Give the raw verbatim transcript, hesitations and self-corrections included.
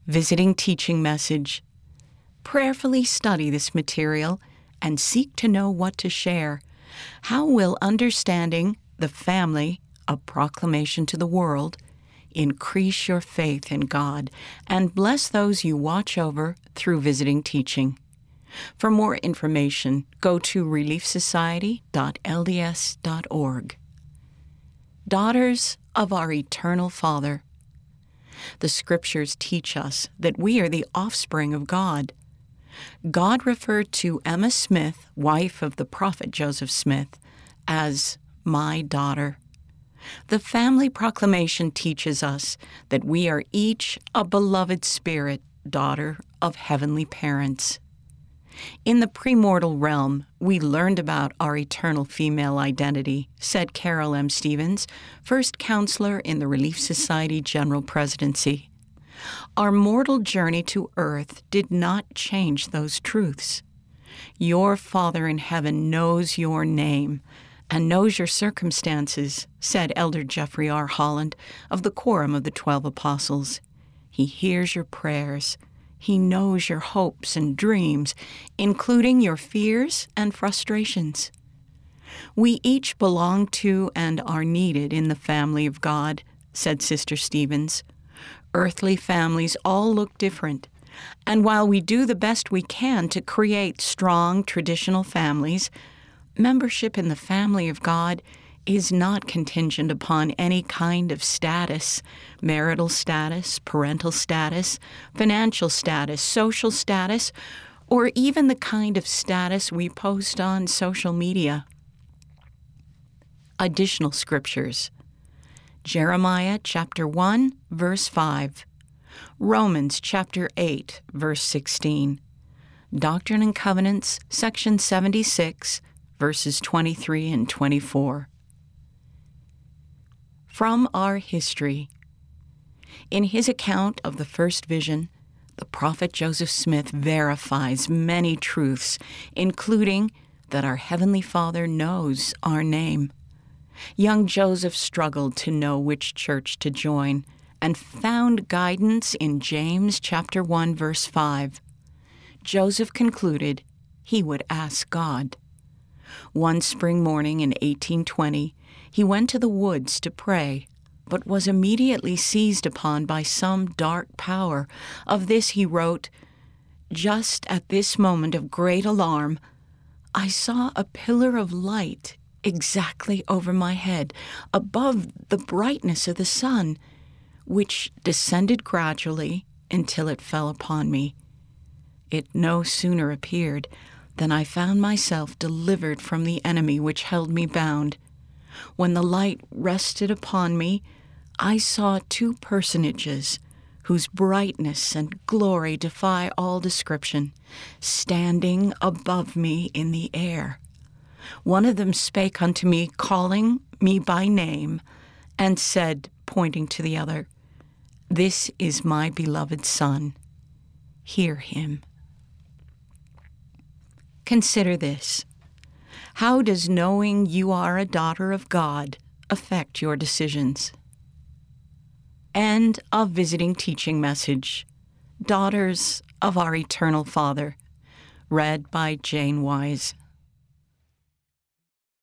Visiting Teaching Message. Prayerfully study this material and seek to know what to share. How will understanding the family, a proclamation to the world, increase your faith in God and bless those you watch over through visiting teaching? For more information, go to relief society dot l d s dot org. Daughters of our Eternal Father. The Scriptures teach us that we are the offspring of God. God referred to Emma Smith, wife of the prophet Joseph Smith, as my daughter. The family proclamation teaches us that we are each a beloved spirit, daughter of heavenly parents. In the premortal realm, we learned about our eternal female identity, said Carol M. Stevens, first counselor in the Relief Society General Presidency. Our mortal journey to earth did not change those truths. Your Father in heaven knows your name and knows your circumstances, said Elder Jeffrey R. Holland of the Quorum of the Twelve Apostles. He hears your prayers. He knows your hopes and dreams, including your fears and frustrations. We each belong to and are needed in the family of God, said Sister Stevens. Earthly families all look different, and while we do the best we can to create strong traditional families, membership in the family of God is not contingent upon any kind of status, marital status, parental status, financial status, social status, or even the kind of status we post on social media. Additional scriptures. Jeremiah chapter one, verse five. Romans chapter eight, verse sixteen. Doctrine and Covenants, section seventy-six, verses twenty-three and twenty-four. From our history. In his account of the first vision, the prophet Joseph Smith verifies many truths, including that our Heavenly Father knows our name. Young Joseph struggled to know which church to join and found guidance in James chapter one, verse five. Joseph concluded he would ask God. One spring morning in eighteen twenty, he went to the woods to pray, but was immediately seized upon by some dark power. Of this he wrote, "Just at this moment of great alarm, I saw a pillar of light exactly over my head, above the brightness of the sun, which descended gradually until it fell upon me. It no sooner appeared than I found myself delivered from the enemy which held me bound. When the light rested upon me, I saw two personages whose brightness and glory defy all description, standing above me in the air. One of them spake unto me, calling me by name, and said, pointing to the other, This is my beloved Son. Hear him." Consider this. How does knowing you are a daughter of God affect your decisions? End of Visiting Teaching Message. Daughters of our Eternal Father. Read by Jane Wise.